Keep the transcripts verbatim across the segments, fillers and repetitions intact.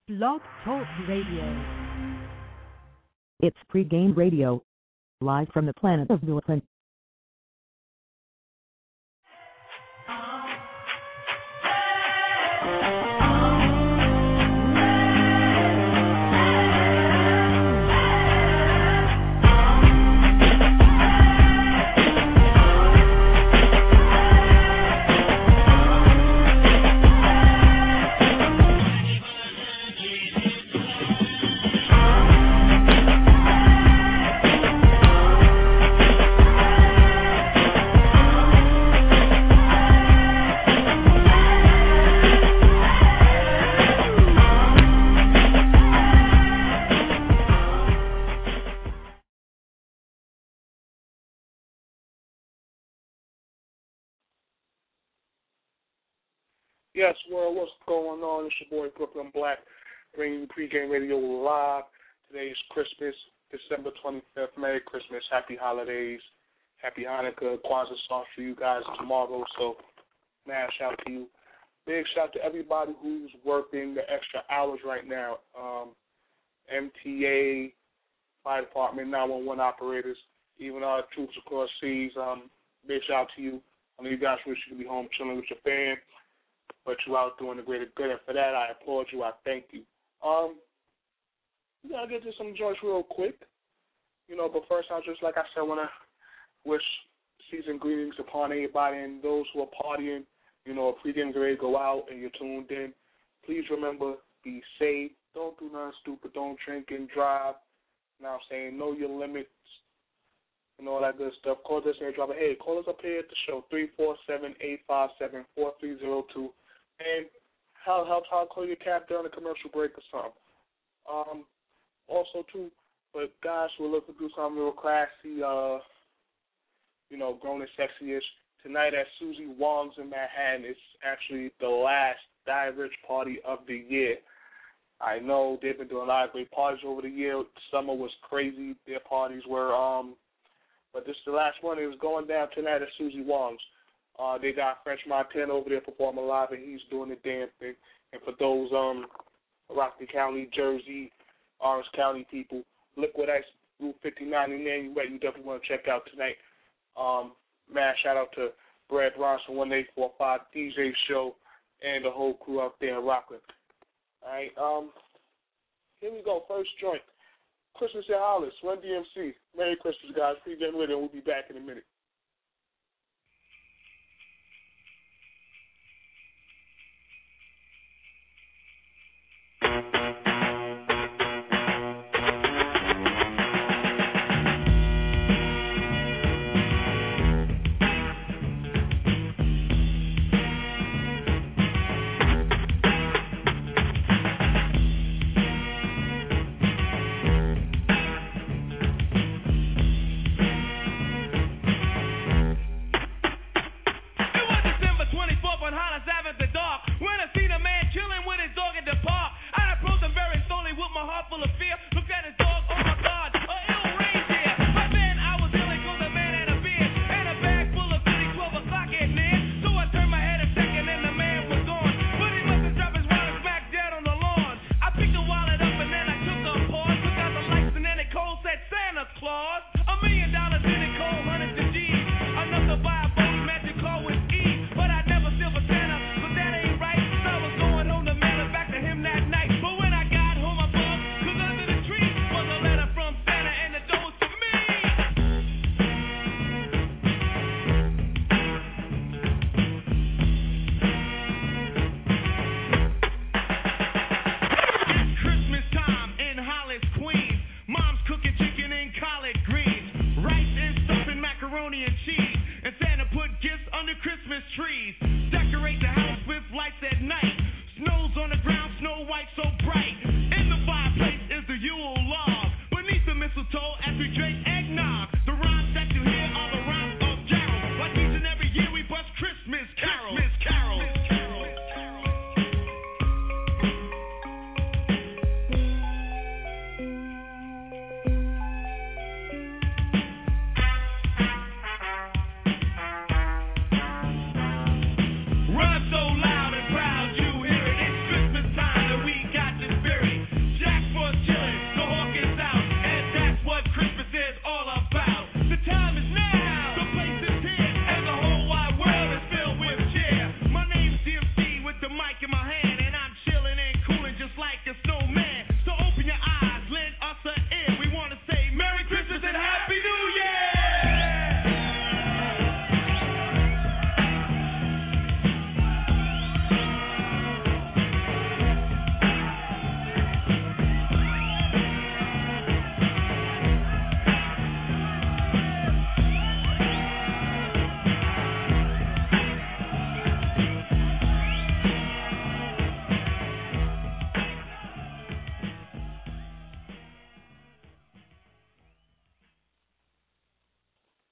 Blog Talk Radio. It's pregame radio, live from the planet of Brooklyn. Yes, world, what's going on? It's your boy Brooklyn Black, bringing you pregame radio live. Today is Christmas, December twenty-fifth. Merry Christmas, Happy Holidays, Happy Hanukkah. Kwanzaa starts for you guys tomorrow, so mad shout to you. Big shout to everybody who's working the extra hours right now. Um, M T A, Fire Department, nine one one operators, even our troops across seas. Um, big shout to you. I know you guys wish you could be home chilling with your fam, but you out doing the greater good, and for that, I applaud you. I thank you. Um, we gotta get to some joints real quick, you know. But first, I just, like I said, want to wish season greetings upon everybody and those who are partying. You know, pre-game's ready to go out and you're tuned in. Please remember, be safe. Don't do nothing stupid. Don't drink and drive. You know what I'm saying? Know your limits and all that good stuff. Call us and drop a hey, call us up here at the show, three four seven, eight five seven, four three zero two. And how helps how call your cab during a commercial break or something. Um, also too, but guys, we're looking to do something real classy, uh, you know, grown and sexy-ish. Tonight at Susie Wong's in Manhattan, it's actually the last Die Rich party of the year. I know they've been doing a lot of great parties over the year. Summer was crazy. Their parties were, um, but this is the last one. It was going down tonight at Susie Wong's. Uh, they got French Montana over there performing live, and he's doing the damn thing. And for those um, Rockland County, Jersey, Orange County people, Liquid Ice, Route fifty-nine in Nanuet, you definitely want to check out tonight. Um, man, shout out to Brad Bronson, one eight four five D J Show, and the whole crew out there in Rockland. All right, um, here we go. First joint, Christmas at Hollis, Run D M C. Merry Christmas, guys. Pre-game with it, and we'll be back in a minute.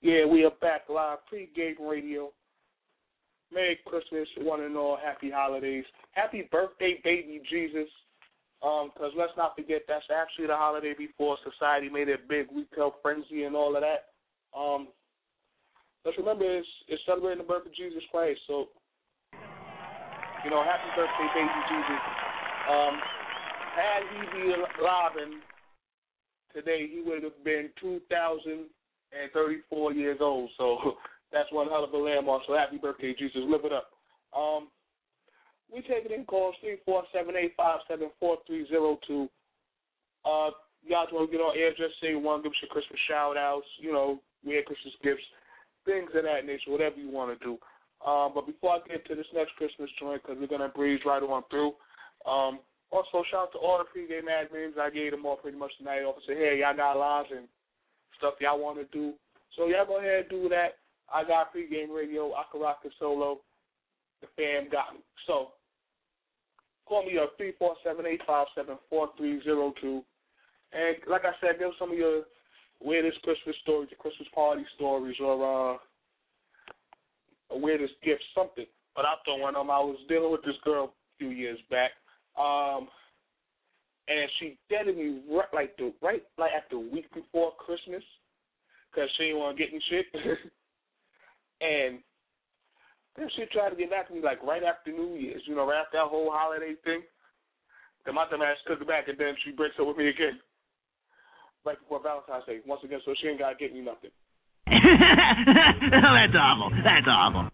Yeah, we are back live, Pre-Game Radio. Merry Christmas, one and all. Happy holidays. Happy birthday, baby Jesus. Um, because let's not forget, that's actually the holiday before society made it big retail frenzy and all of that. Um, let's remember, it's, it's celebrating the birth of Jesus Christ. So, you know, happy birthday, baby Jesus. Um, had he been alive and today, he would have been two thousand thirty-four years old. So that's one hell of a landmark. So happy birthday, Jesus. Live it up. Um, we take it in calls three four seven, eight five seven, four three zero two. Uh, y'all want to get on air, just say one, give us your Christmas shout-outs, you know, weird Christmas gifts, things of that nature, whatever you want to do. Um, but before I get to this next Christmas joint, because we're going to breeze right on through, um, also shout out to all the pregame admins. I gave them all pretty much tonight off and said, hey, y'all got lives and stuff y'all want to do. So y'all go ahead and do that. I got pregame radio. I can rock it solo. The fam got me. So call me up three four seven, eight five seven, four three zero two. And like I said, give some of your weirdest Christmas stories, your Christmas party stories, or uh, a weirdest gift, something. But I'll throw one of them. I was dealing with this girl a few years back. Um, and she deaded me right, like the right like at the week before Christmas, cause she didn't want to get me shit. And then she tried to get back to me like right after New Year's, you know, right after that whole holiday thing. Then my dumb ass took it back, and then she breaks up with me again, right before Valentine's Day. Once again, so she ain't gotta get me nothing. That's awful. That's awful.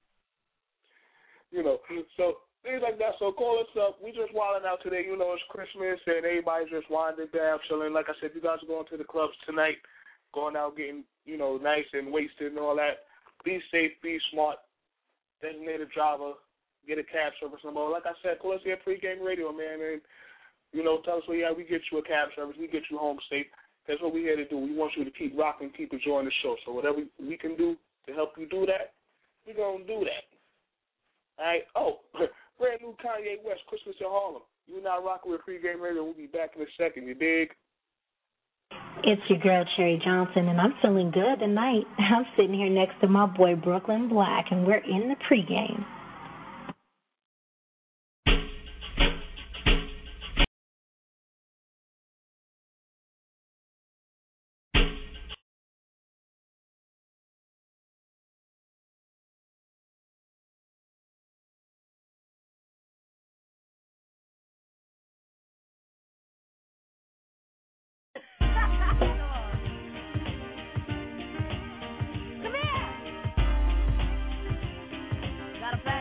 You know, so. Things like that. So call us up. We just wilding out today. You know, it's Christmas and everybody's just winding down, chilling. Like I said, you guys are going to the clubs tonight, going out getting, you know, nice and wasted and all that. Be safe, be smart. Designated driver, get a cab service number. Like I said, call us here at Pre-Game Radio, man, and, you know, tell us, well, yeah, we get you a cab service. We get you home safe. That's what we're here to do. We want you to keep rocking, keep enjoying the show. So whatever we can do to help you do that, we're going to do that. All right? Oh, brand new Kanye West, Christmas in Harlem. You're not rocking with Pre-Game Radio. We'll be back in a second. You dig? It's your girl, Cherry Johnson, and I'm feeling good tonight. I'm sitting here next to my boy, Brooklyn Black, and we're in the pregame. Got a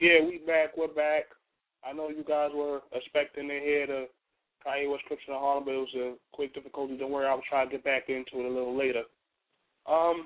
Yeah, we back. We're back. I know you guys were expecting to hear the Kanye West Crips in Harlem, but it was a quick difficulty. Don't worry, I'll try to get back into it a little later. Um,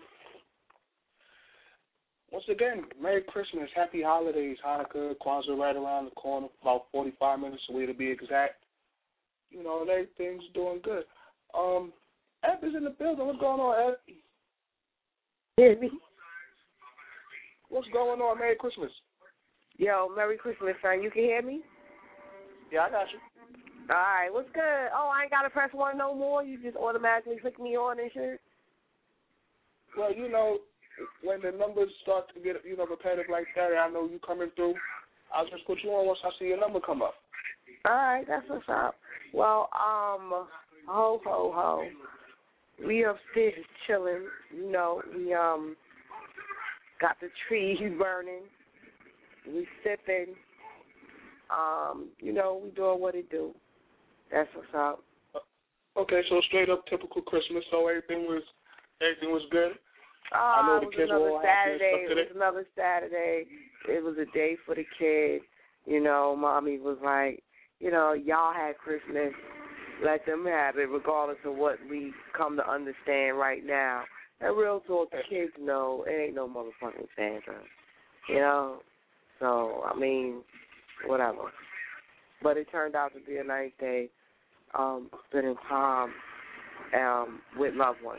once again, Merry Christmas, Happy Holidays, Hanukkah, Kwanzaa right around the corner, about forty-five minutes away to be exact. You know, and everything's doing good. Um, Ed is in the building. What's going on, Ed? Hear me? What's going on? Merry Christmas. Yo, Merry Christmas, son. You can hear me? Yeah, I got you. All right, what's good? Oh, I ain't got to press one no more? You just automatically click me on and shit? Well, you know, when the numbers start to get, you know, repetitive like that, and I know you coming through, I'll just put you on once I see your number come up. All right, that's what's up. Well, um, ho, ho, ho. We upstairs chilling. You know, we um got the trees burning. We sipping. Um, you know, we doing what it do. That's what's up. Okay, so straight up typical Christmas. So everything was everything was good. Oh, I know the it was kids were another all happy and Saturday. stuff today. It was another Saturday. It was a day for the kid. You know, mommy was like, you know, y'all had Christmas. Let them have it, regardless of what we come to understand right now. And real talk, the kids know it ain't no motherfucking Santa. You know? So, I mean, whatever. But it turned out to be a nice day, um, spending time um, with loved ones.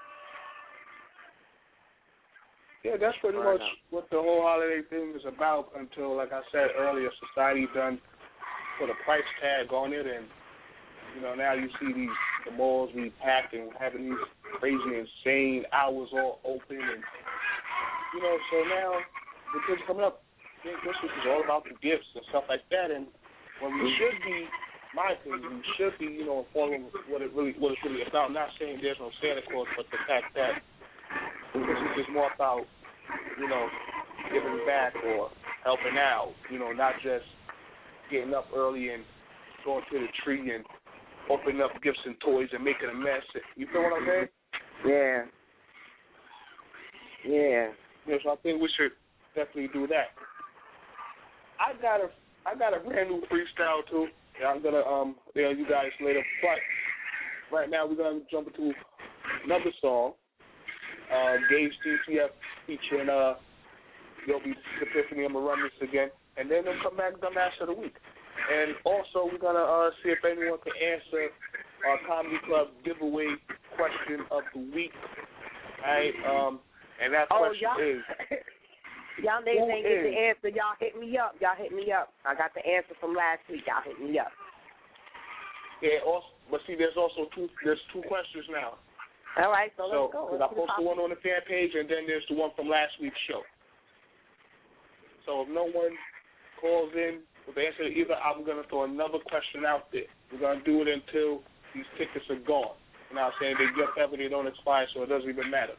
Yeah, that's pretty much what the whole holiday thing is about until, like I said earlier, society done put a price tag on it, and, you know, now you see these the malls be packed and having these crazy, insane hours all open, and, you know, so now the kids coming up, I think Christmas is all about the gifts and stuff like that, and when we should be, my opinion, we should be, you know, informing what it really, what it's really about. I'm not saying there's no Santa Claus, but the fact that Christmas is more about, you know, giving back or helping out, you know, not just getting up early and going to the tree and opening up gifts and toys and making a mess. You feel what I'm saying? Yeah. Yeah. Yeah, so I think we should definitely do that. I got a I got a brand new freestyle too. Yeah, I'm gonna um tell you guys later. But right now we're gonna jump into another song. Uh, Gage T C F featuring uh Yobi Epiphany. I'm gonna run this again, and then they'll come back with the Master of the Week. And also we're gonna uh, see if anyone can answer our Comedy Club giveaway question of the week. All right, um, and that oh, question y'all, is. Y'all niggas ain't get the answer. Y'all hit me up. Y'all hit me up. I got the answer from last week. Y'all hit me up. Yeah, also, but see, there's also two. There's two questions now. All right, so, so let's go. Because I posted one on the fan page, and then there's the one from last week's show. So if no one calls in with the answer to either, I'm gonna throw another question out there. We're gonna do it until these tickets are gone. You know what I'm saying? They get ever, they don't expire, so it doesn't even matter.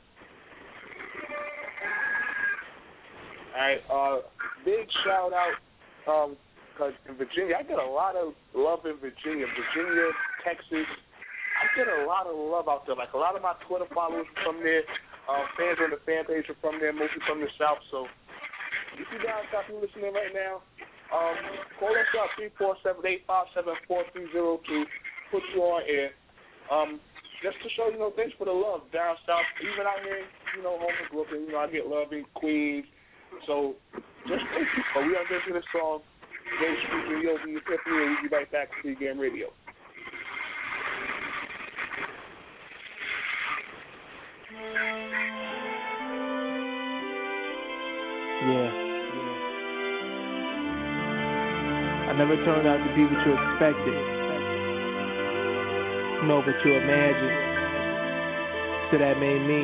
All right, uh, big shout out, um, cause in Virginia, I get a lot of love in Virginia, Virginia, Texas. I get a lot of love out there. Like a lot of my Twitter followers are from there, uh, fans on the fan page are from there, mostly from the South. So if you guys got me listening right now, um, call us up three four seven eight five seven four three zero two. Put you on air, um, just to show you know thanks for the love down south, even out here, you know, home in Brooklyn. You know, I get love in Queens. So, just thank you. But we are going to this song, Gage featuring Yobi Epiphany, and we'll be right back to Pre-Game Radio. Yeah. I never turned out to be what you expected. No, but you imagined. So that made me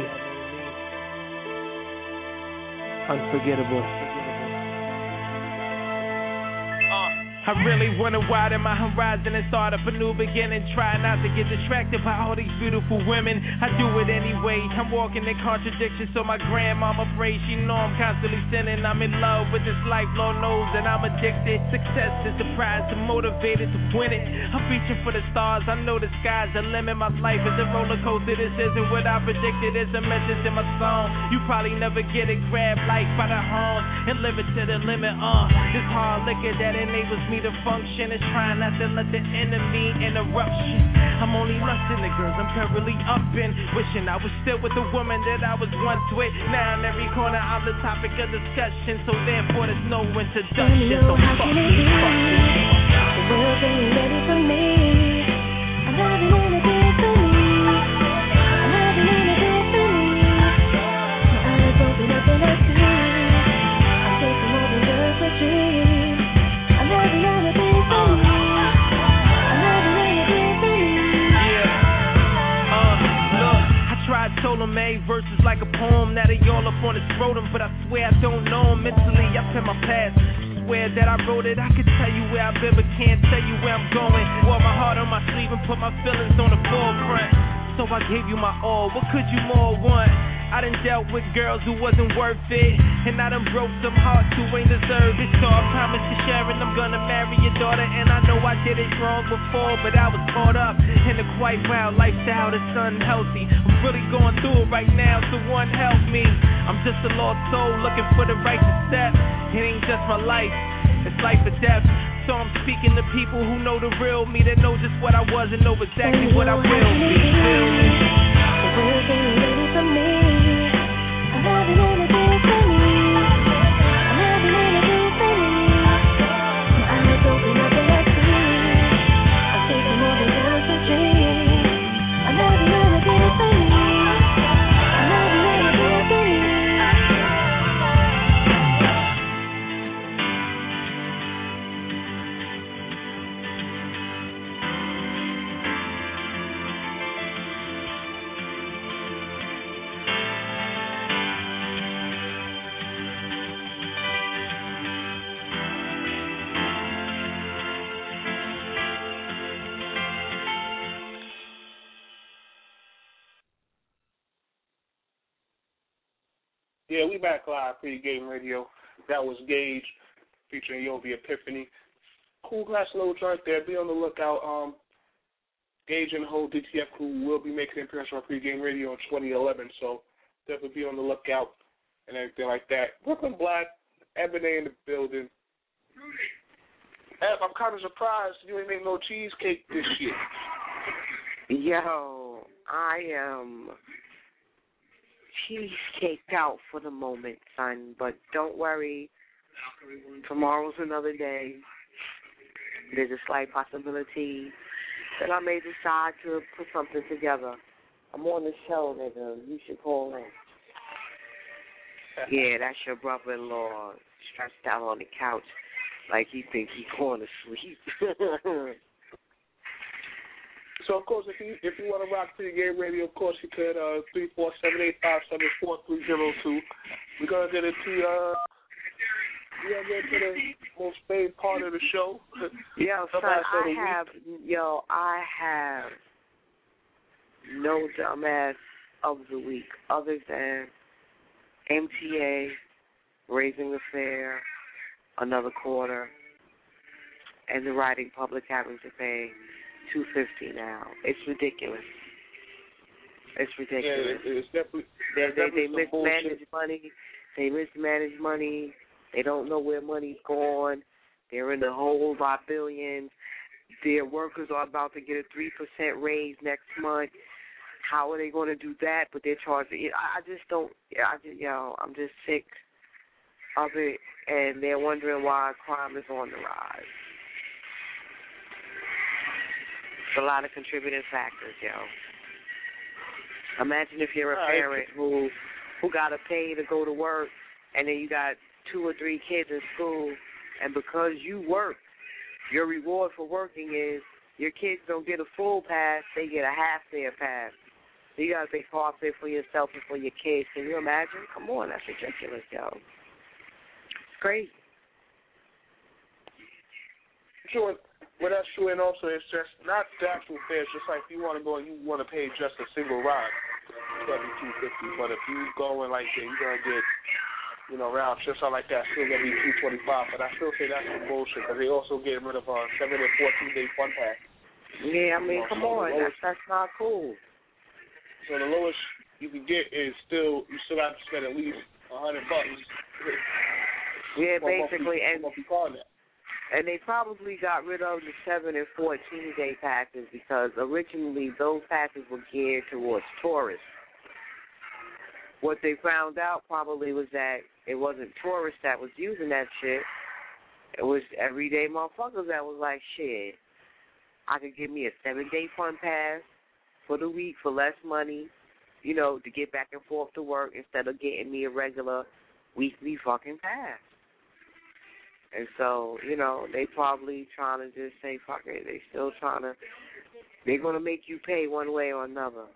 unforgettable. Uh, I really wanna widen my horizon and start up a new beginning. Try not to get distracted by all these beautiful women. I do it anyway. I'm walking in contradiction, so my grandmama prays. She know I'm constantly sinning. I'm in love with this life, Lord knows that I'm addicted. Success is the prize, I'm motivated to win it. I'm reaching for the stars, I know the sky's the limit. My life is a roller coaster, this isn't what I predicted. It's a message in my song. You probably never get it. Grab life by the horns and live it to the limit. Uh, this hard liquor that enables me to function is trying not to let the enemy interrupt shit. I'm only lusting the girls I'm currently up in, wishing I was still with the woman that I was once with. Now in every corner I'm the topic of discussion, so therefore there's no introduction. So fuck me, fuck me. The world ain't ready for me. I'm having anything for me. I'm having anything for me. My eyes open up and I see. I'm taking more than just a dream. I'm having anything for me. I'm having anything for me. Yeah. Uh, look, I tried told them A verses like a poem. Now they all up on his scrotum, but I swear I don't know him mentally. I pin my past. Swear that I wrote it. I could tell you where I've been, but can't tell you where I'm going. Wore my heart on my sleeve and put my feelings on the forefront. So I gave you my all. What could you more want? I done dealt with girls who wasn't worth it, and I done broke some hearts who ain't deserved it. So I promise to Sharon I'm gonna marry your daughter, and I know I did it wrong before, but I was caught up in a quite wild lifestyle that's unhealthy. I'm really going through it right now, so one help me. I'm just a lost soul looking for the righteous step. It ain't just my life, it's life or death. So I'm speaking to people who know the real me, that know just what I was and know exactly what I will be. Feel me? The world ain't ready for me. I'm having anything for me. I'm having anything for me. My eyes open up and I see. I'm taking more than just a dream. I'm having anything for me. I'm having anything for me. Yeah, we back live, Pre-Game Radio. That was Gage featuring Yo the Epiphany. Cool glass little joint there. Be on the lookout. Um, Gage and the whole D T F crew will be making an appearance on Pre-Game Radio in twenty eleven, so definitely be on the lookout and everything like that. Brooklyn Black, Ebony in the building. Ev, I'm kind of surprised you ain't made no cheesecake this year. Yo, I am cheesecaked out for the moment, son, but don't worry. Tomorrow's another day. There's a slight possibility that I may decide to put something together. I'm on the show, nigga. You should call in. Yeah, that's your brother-in-law stretched out on the couch like he think he going to sleep. So, of course, if you if you want to rock Pre-Game Radio, of course, you could, uh, three four seven eight five seven four three zero two. We're going to get into, uh, we're going to get to the most favorite part of the show. Yo, son, I have, yo, I have no dumbass of the week other than M T A, Raising the Fair, Another Quarter, and the writing public having to pay two fifty now. It's ridiculous. It's ridiculous. Yeah, it's definitely. They they, they mismanage money. They mismanage money. They don't know where money's gone. They're in the hole by billions. Their workers are about to get a three percent raise next month. How are they going to do that? But they're charging. I just don't. I just, yo, I'm just sick of it, and they're wondering why crime is on the rise. A lot of contributing factors, yo. Imagine if you're a parent who who got to pay to go to work, and then you got two or three kids in school, and because you work, your reward for working is your kids don't get a full pass, they get a half their pass. So you got to pay car fare for yourself and for your kids. Can you imagine? Come on, that's ridiculous, yo. It's crazy. True. Well, that's true, and also it's just not the actual fare. It's just like if you want to go and you want to pay just a single ride, seventy-two fifty. But if you go and like that, you're gonna get, you know, round trips out like that, still gonna be two twenty-five. But I still say that's some bullshit because they also getting rid of uh seven and fourteen day fun pass. Yeah, I mean, You know, come so on, the that's lowest, that's not cool. so the lowest you can get is still you still have to spend at least a hundred bucks. Yeah, for a monthly- basically, for a and monthly car net. and they probably got rid of the seven and fourteen day passes because originally those passes were geared towards tourists. What they found out probably was that it wasn't tourists that was using that shit. It was everyday motherfuckers that was like, shit, I could give me a seven day fun pass for the week for less money, you know, to get back and forth to work instead of getting me a regular weekly fucking pass. And so, you know, they probably trying to just say, fuck it. They still trying to, they're going to make you pay one way or another.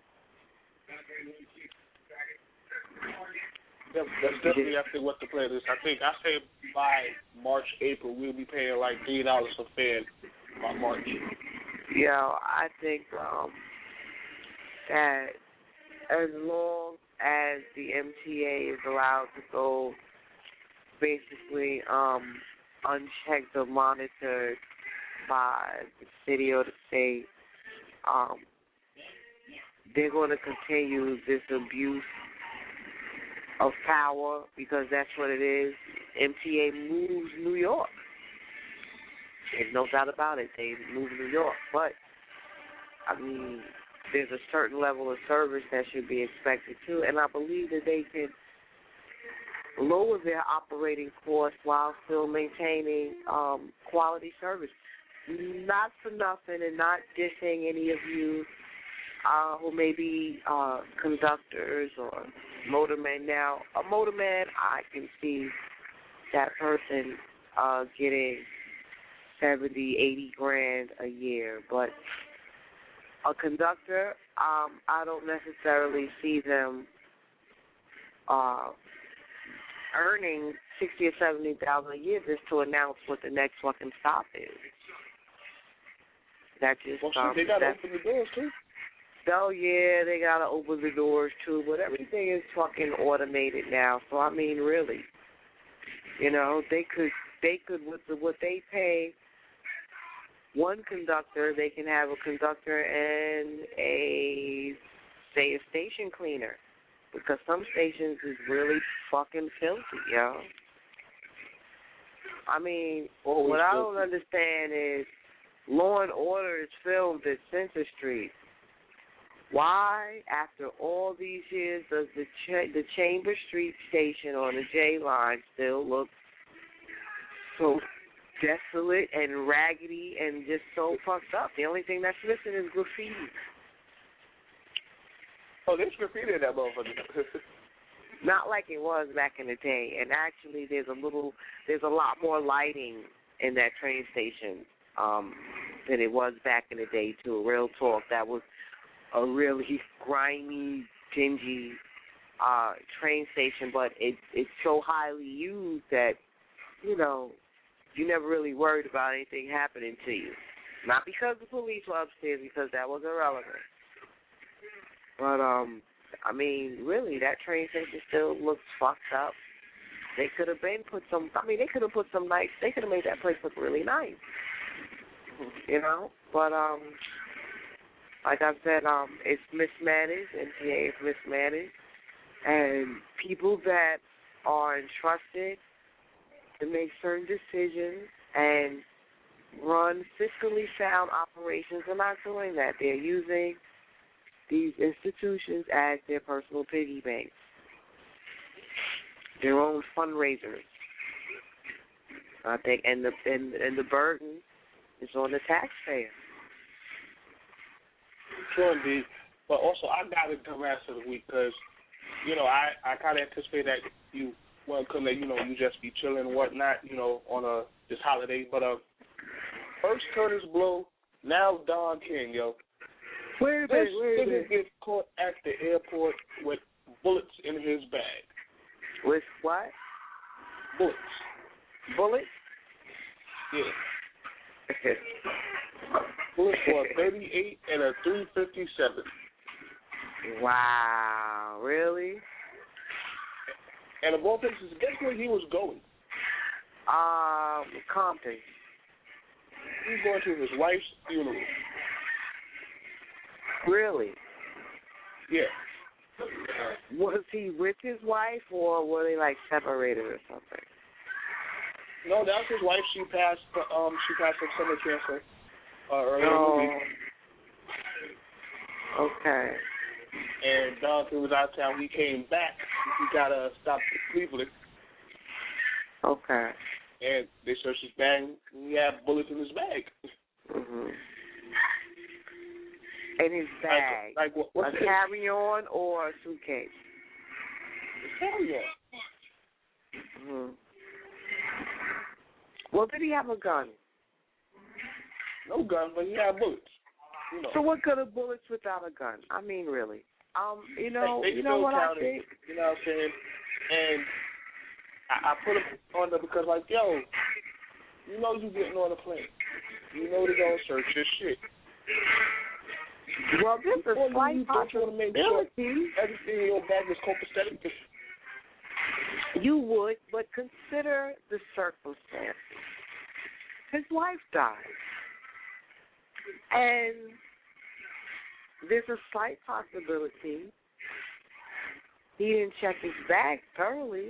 That's, that's definitely, I think, what the plan is. I think, I say by March, April, we'll be paying like three dollars for fare by March. Yeah, I think um, that as long as the M T A is allowed to go basically um, unchecked or monitored by the city or the state, um, they're going to continue this abuse of power because that's what it is. M T A moves New York. There's no doubt about it. They move New York. But, I mean, there's a certain level of service that should be expected too, and I believe that they can lower their operating costs while still maintaining um, quality service. Not for nothing and not dissing any of you uh, who may be uh, conductors or motormen. Now, a motorman, I can see that person uh, getting seventy, eighty grand a year, but a conductor, um, I don't necessarily see them uh, earning sixty or seventy thousand a year just to announce what the next fucking stop is. That just Well, um, they got to that, open the doors too. Oh yeah, they gotta open the doors too, but everything is fucking automated now. So I mean, really, you know, they could they could with the, what they pay one conductor, they can have a conductor and a say a station cleaner, because some stations is really fucking filthy, yo. I mean, Always what I filthy. don't understand is Law and Order is filmed at Center Street. Why, after all these years, does the Ch- the Chamber Street station on the J line still look so desolate and raggedy and just so fucked up? The only thing that's missing is graffiti. Oh, there's graffiti in that motherfucker. Not like it was back in the day. And actually, there's a little, there's a lot more lighting in that train station um, than it was back in the day, too. Real talk. That was a really grimy, dingy uh, train station, but it, it's so highly used that, you know, you never really worried about anything happening to you. Not because the police were upstairs, because that was irrelevant. But, um, I mean, really, that train station still looks fucked up. They could have been put some, I mean, they could have put some nice, they could have made that place look really nice. You know? But, um, like I said, um, it's mismanaged. M T A is mismanaged. And people that are entrusted to make certain decisions and run fiscally sound operations are not doing that. They're using these institutions as their personal piggy banks, their own fundraisers. I think, and the and, and the burden is on the taxpayer. Sure, indeed. But also, I got to come after the week because, you know, I, I kind of anticipate that you well, come that, you know, you just be chilling and whatnot, you know, on a this holiday. But uh, first Curtis Blow, now Don King, yo. Wait a minute, This wait a nigga minute. gets caught at the airport with bullets in his bag. With what? Bullets. Bullets? Yeah. Bullets for a thirty-eight and a three fifty-seven. Wow, really? And of all places, guess where he was going? Um, Compton. He was going to his wife's funeral. Really? Yeah. Was he with his wife, or were they like separated or something? No, that was his wife. She passed. Um, she passed from stomach cancer uh, earlier in the week. Okay. And Donaldson was out of town. He came back. He got uh, stopped in Cleveland. Okay. And they searched his bag. And he had bullets in his bag. Mhm. In his bag, like, like what, what's a carry-on or a suitcase? A carry-on. Mhm. Well, did he have a gun? No gun, but he had bullets. You know. So what good are bullets without a gun? I mean, really. Um, you know, they, they you know what counted, I think. You know what I'm saying? And I, I put him on there because, like, yo, you know you getting on a plane. You know they're gonna search your shit. Well, there's a slight possibility. Sure everything in your bag is copacetic. You would, but consider the circumstances. His wife died. And there's a slight possibility he didn't check his bag thoroughly,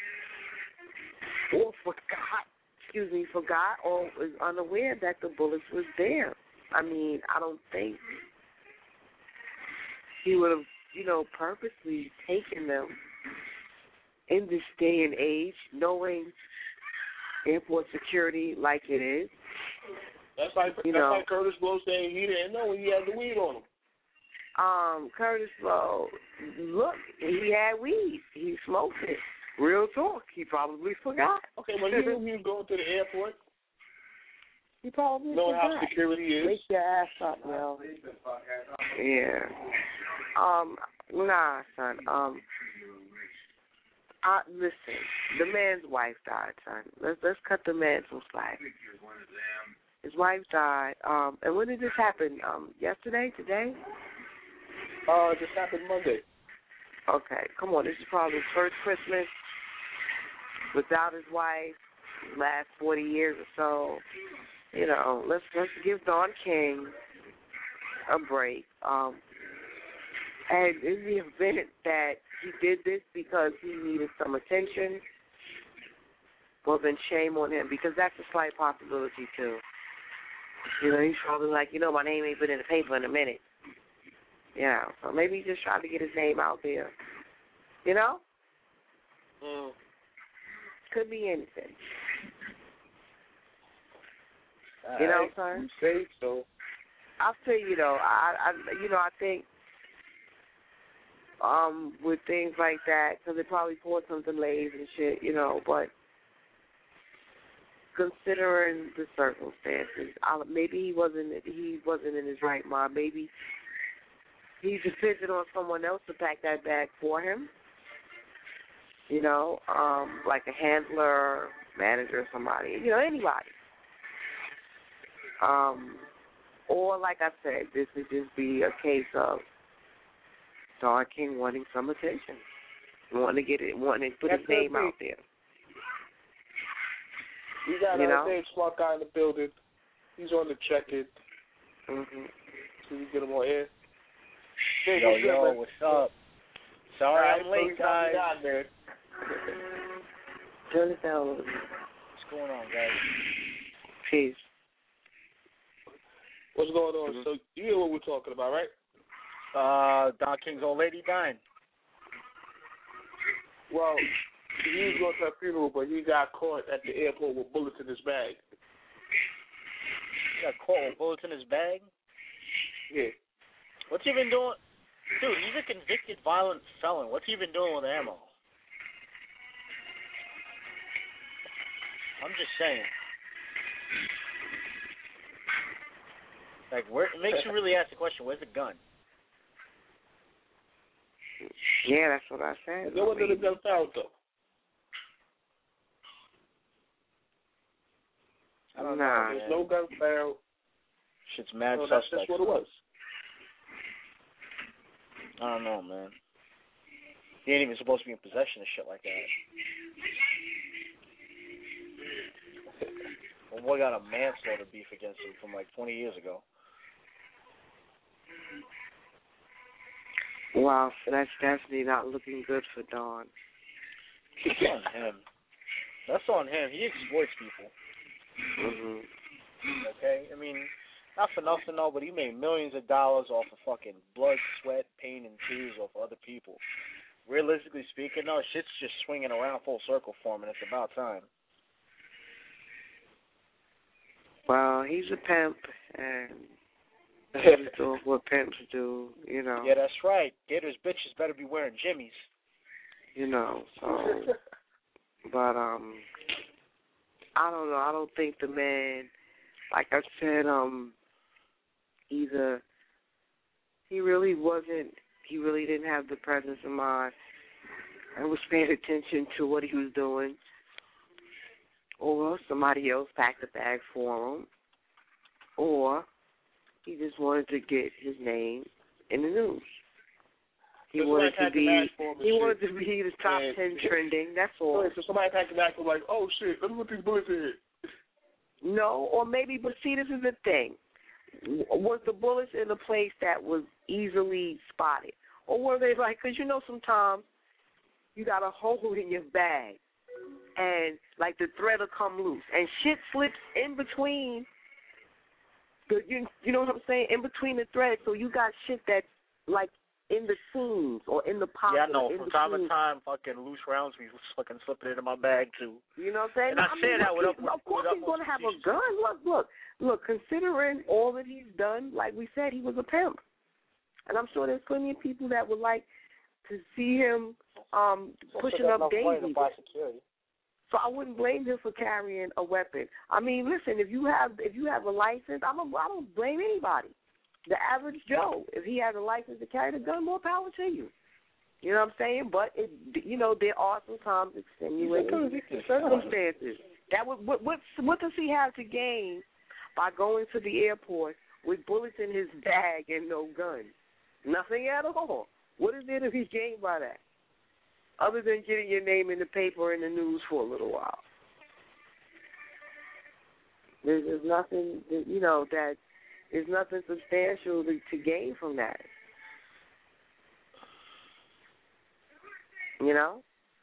or forgot, excuse me, forgot or was unaware that the bullets was there. I mean, I don't think he would have, you know, purposely taken them in this day and age, knowing airport security like it is. That's like you that's know, like Curtis Blow saying he didn't know when he had the weed on him. Um, Curtis Blow, look, he had weed. He smoked it. Real talk. He probably forgot. Okay, well, he knew he was going to the airport. He probably know forgot. how security is. Wake your ass up, yo. Yeah. Um, nah, son. Um, I, listen, the man's wife died, son. Let's let's cut the man some slack. His wife died. Um, and when did this happen? Um, yesterday? Today? Uh, this happened Monday. Okay, come on. This is probably his first Christmas without his wife. Last forty years or so. You know, let's let's give Don King a break. Um, and in the event that he did this because he needed some attention, well, then shame on him, because that's a slight possibility, too. You know, he's probably like, you know, my name ain't been in the paper in a minute. You know, so maybe he just tried to get his name out there. You know? Mm. Could be anything. All you know, right. son? You say so. I'll tell you, though, I, I, you know, I think um, with things like that, because they probably poured some delays and shit, you know, but considering the circumstances, I'll, maybe he wasn't he wasn't in his right mind. Maybe he depended on someone else to pack that bag for him, you know, um, like a handler, manager, somebody, you know, anybody. Um, or, like I said, this would just be a case of Don King wanting some attention, wanting to get it, wanting to put That's his name it. out there. We got you a know? Dave Smart guy in the building. He's on the check-in. Mm-hmm. So we get him on air. Hey, Yo, what's yo, up, man? what's up? Sorry All right, I'm late, so guys. down, man. Turn it down a little bit. What's going on, guys? Peace. What's going on? Mm-hmm. So you know what we're talking about, right? Uh, Don King's old lady dying. Well, he was going to a funeral, but he got caught at the airport with bullets in his bag. He got caught with bullets in his bag? Yeah. What's he been doing? Dude, he's a convicted violent felon. What's he been doing with ammo? I'm just saying. Like, where, it makes you really ask the question, where's the gun? Yeah, that's what I said. No one did the gun found, though. I don't Nah. know. There's no gun found. Shit's mad So that's suspect. just what it was. I don't know, man. He ain't even supposed to be in possession of shit like that. My boy got a manslaughter beef against him from like twenty years ago. Wow, so that's definitely not looking good for Don. That's on him. That's on him. He exploits people. Mhm. Okay? I mean, not for nothing, though, but he made millions of dollars off of fucking blood, sweat, pain, and tears off other people. Realistically speaking, though, shit's just swinging around full circle for him, and it's about time. Well, he's a pimp, and he's doing what pimps do, you know. Yeah, that's right. Gators bitches better be wearing jimmies. You know, so. But, um, I don't know. I don't think the man, like I said, um, either he really wasn't, he really didn't have the presence of mind and was paying attention to what he was doing, or somebody else packed the bag for him, or he just wanted to get his name in the news. He wanted to be he wanted to be the top and, ten trending. That's all. So somebody packed the bag and like, oh shit, let me put these bullets in. No, or maybe, but see, this is the thing. Was the bullets in a place that was easily spotted? Or were they like, because you know sometimes you got a hole in your bag and like the thread will come loose and shit slips in between, the, you, you know what I'm saying, in between the threads, so you got shit that's like in the seams or in the pocket. Yeah, I know. From between. time to time, fucking loose rounds be fucking slipping into my bag, too. You know what I'm saying? And I, I say mean, that with he, up, Of course with he's going to have a gun. Look, look, look, considering all that he's done, like we said, he was a pimp. And I'm sure there's plenty of people that would like to see him um, pushing up daisies. So I wouldn't blame him for carrying a weapon. I mean, listen, if you have if you have a license, I'm a, I don't blame anybody. The average Joe, if he has a license to carry the gun, more power to you. You know what I'm saying? But it, you know, there are sometimes extenuating circumstances. That would what what what does he have to gain by going to the airport with bullets in his bag and no gun? Nothing at all. What is it if he gained by that? Other than getting your name in the paper and the news for a little while. There's, there's nothing, you know, that there's nothing substantial to, to gain from that. You know?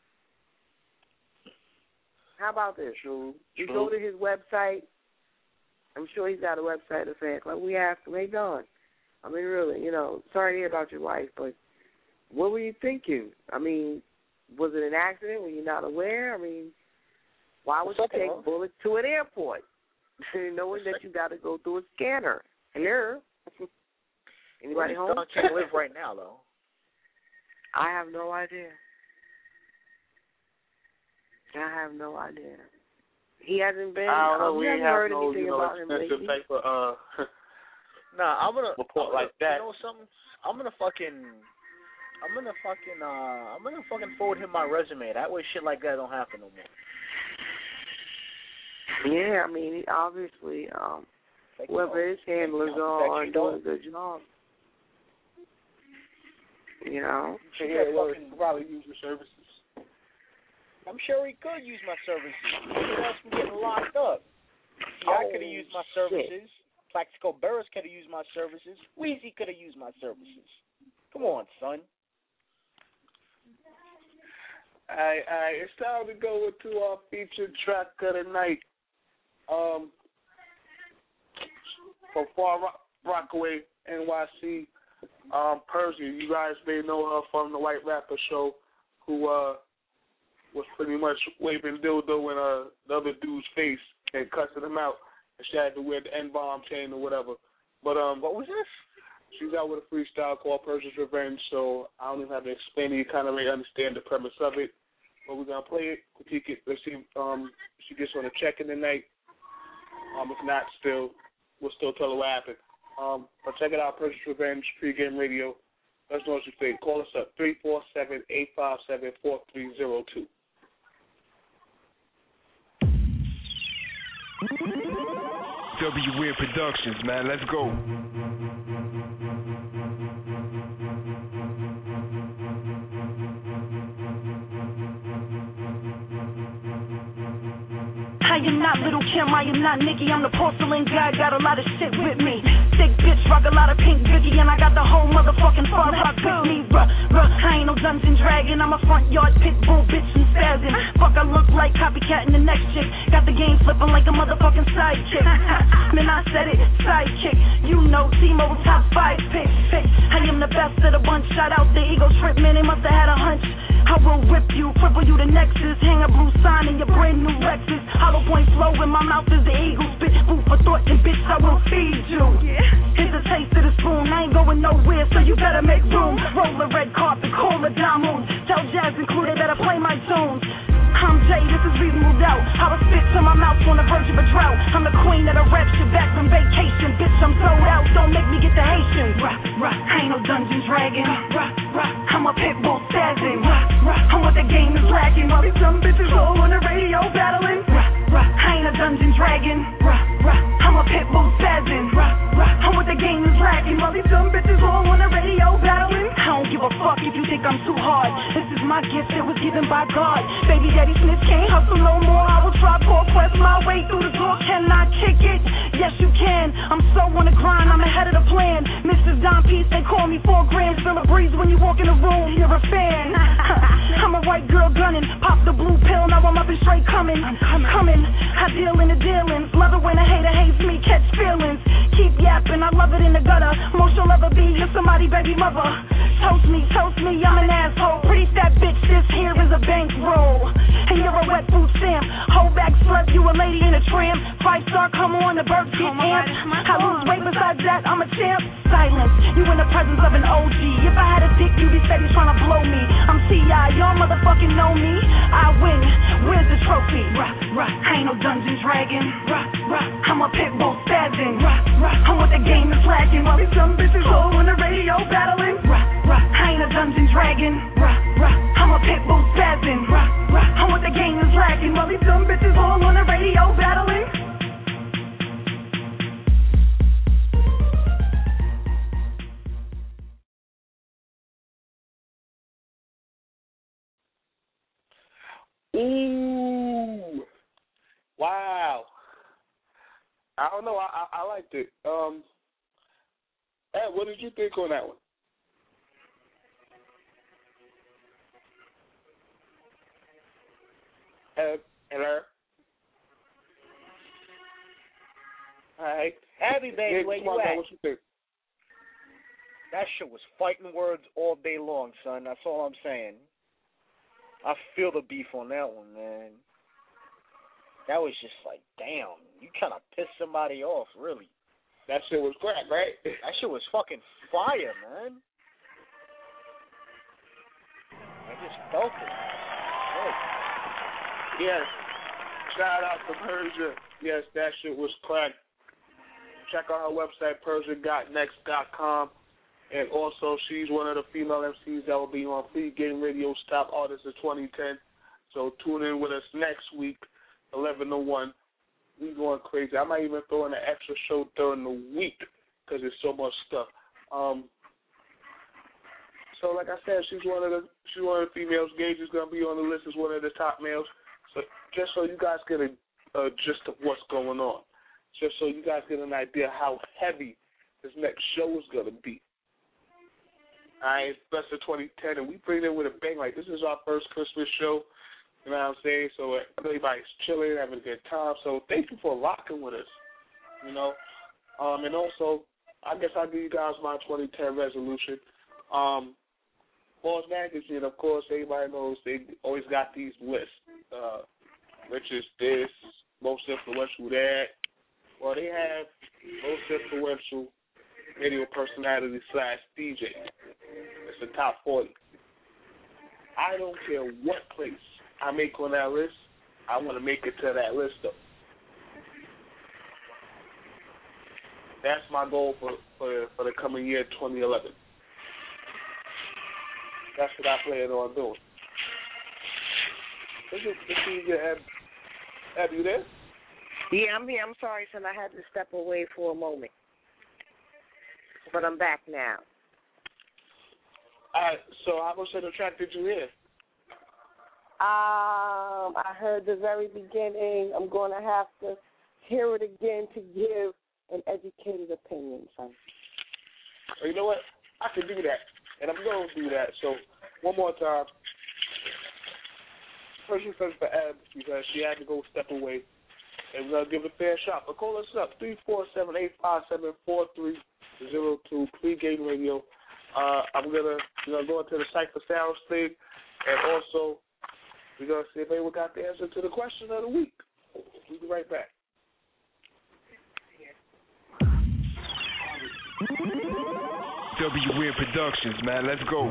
How about this? True. You True. go to his website. I'm sure he's got a website, a fan club. We asked him, hey, Don, I mean, really, you know, sorry to hear about your wife, but what were you thinking? I mean, was it an accident? Were you not aware? I mean, why would you take bullets to an airport, knowing that you got to go through a scanner? Hello? Anybody well, home? Don can't live right now, though. I have no idea. I have no idea. He hasn't been. I don't know. Um, We we ain't haven't have heard no, anything you know, about him expensive lately. type of uh. Nah, I'm gonna report I'm gonna, like that. You know something? I'm gonna fucking, I'm gonna fucking, uh, I'm gonna fucking forward him my resume. That way, shit like that don't happen no more. Yeah, I mean, obviously, um, Like, whoever you know, his handlers you know, are are you doing know. a good job. You know? Yeah, well, he could probably use your services. I'm sure he could use my services. Look at us from getting locked up. See, I Oh, could have used my shit. services. Plaxico Burris could have used my services. Wheezy could have used my services. Come on, son. All right, all right. It's time to go into our featured track of the night. Um, from Far Rock, Rockaway, N Y C, um, Persia. You guys may know her from the White Rapper Show, who uh was pretty much waving dildo in uh, the other dude's face and cussing him out, and she had to wear the N-bomb chain or whatever. But um, what was this? She's out with a freestyle called Persia's Revenge, so I don't even have to explain it. You kind of already understand the premise of it. But we're going to play it, critique it. Let's see um, if she gets on a check in the night. Um, if not, still, we'll still tell her what happened. Um, but check it out, Persia's Revenge, pregame radio. Let us know what you think. Call us up, three four seven, eight five seven, four three zero two. W Weird Productions, man. Let's go. I am not Little Kim, I am not Nicki, I'm the porcelain guy, got a lot of shit with me. Thick bitch, rock a lot of pink Vicky, and I got the whole motherfucking front rock with me. Bruh, bruh, I ain't no Dungeon Dragon, I'm a front yard pit bull bitch and spazzing. Fuck, I look like copycat in the next chick, got the game flipping like a motherfucking side chick. Man, I said it, side chick, you know T-Mobile top five pick, pick. I am the best of the bunch, shout out the ego trip, man, they must have had a hunch. I will rip you, cripple you to Nexus, hang a blue sign in your brand new Lexus. Hollow point flow in my mouth is the eagle spit. Food for thought and bitch, I will feed you. Here's a taste of the spoon, I ain't going nowhere, so you better make room. Roll the red carpet, call the diamonds. Tell Jazz and Crew they better play my tunes. I'm Jay, this is reasonable doubt. I was spit to my mouth on the verge of a drought. I'm the queen of the rap shit back from vacation. Bitch, I'm sold out, don't make me get the Haitians. Rah, rah, I ain't no Dungeon Dragon. Rah, rah, I'm a pit bull stazzing. Rah, rah, I'm what the game is lacking. While these dumb bitches all on the radio battling. Rah, rah, I ain't a Dungeon Dragon. Rah, rah, I'm a pit bull stazzing. Rah, rah, I'm what the game is lacking. While these dumb bitches all on the radio battling. I don't give a fuck if you think I'm too hard. This is my gift, it was given by God. Baby daddy Smith can't hustle no more. I will try to quest my way through the door. Can I kick it? Yes, you can. I'm so on the grind, I'm ahead of the plan. Missus Don Peace, they call me four grand. Feel a breeze when you walk in the room, you're a fan. I'm a white girl gunning. Pop the blue pill, now I'm up and straight coming. I'm coming. coming. I deal in the dealings. Love it when a hater hates me, catch feelings. Keep yapping, I love it in the gutter. Most you'll ever be is somebody baby mother. Toast me, toast me, I'm an asshole. Pretty fat bitch, this here is a bankroll. And you're a wet food stamp. Hold back, slut, you a lady in a tramp. Five star, come on, the birds get amped. I lose weight, besides that, I'm a champ. Silence, you in the presence of an O G. If I had a dick, you'd be steady trying to blow me. I'm T I, y'all motherfucking know me. I win, where's the trophy? Rah, rah, I ain't no Dungeon Dragon. Rah, rah, I'm a pit bull stazzing. Rah, rah, I'm what the game is lacking. While these dumb bitches all on the radio battling. Rah, rah, I ain't a Dungeon Dragon. Rah, rah, I'm a pit bull spazzing. Rah, rah, I'm what the game is lacking. While these dumb bitches all on the radio battling. Ooh, wow! I don't know. I I, I liked it. Um, Ed, what did you think on that one? Ed, hello. Hi. Abby, baby, where you at? What you think? That shit was fighting words all day long, son. That's all I'm saying. I feel the beef on that one, man. That was just like, damn, you kind of pissed somebody off, really. That shit was crack, right? That shit was fucking fire, man. I just felt it. Oh. Yes. Shout out to Persia. Yes, that shit was crack. Check out her website, persia dot next dot com. And also, she's one of the female M Cs that will be on Pre-Game Radio Stop Artists of twenty ten. So tune in with us next week, eleven to one. We going crazy. I might even throw in an extra show during the week because there's so much stuff. Um, so like I said, she's one of the she's one of the females. Gage is gonna be on the list as one of the top males. So just so you guys get a, a gist of what's going on, just so you guys get an idea how heavy this next show is gonna be. All right, best of twenty ten, and we bring it in with a bang. Like, this is our first Christmas show, you know what I'm saying? So everybody's chilling, having a good time. So thank you for rocking with us, you know. Um, and also, I guess I'll give you guys my twenty ten resolution. Um, Boss Magazine, of course, everybody knows they always got these lists. Uh, richest this, most influential that. Well, they have most influential radio personality slash D J. It's the top forty. I don't care what place I make on that list. I want to make it to that list, though. That's my goal for, for, for the coming year, twenty eleven. That's what I plan on doing. This is, this is your Ab, Ab, you there? Yeah, I'm here. I'm sorry, son. I had to step away for a moment. But I'm back now. All right, so how much of the track did you hear? Um, I heard the very beginning. I'm going to have to hear it again to give an educated opinion, son. Well, you know what? I can do that, and I'm going to do that. So one more time. First things first for Ab, because she had to go step away. And we're going to give it a fair shot. But call us up, three four seven, eight five seven, four three zero two, Pre-Game Radio. Uh, I'm going to we're gonna go into the Cypher Sounds thing, and also we're going to see if anyone got the answer to the question of the week. We'll be right back. W Weird Productions, man. Let's go.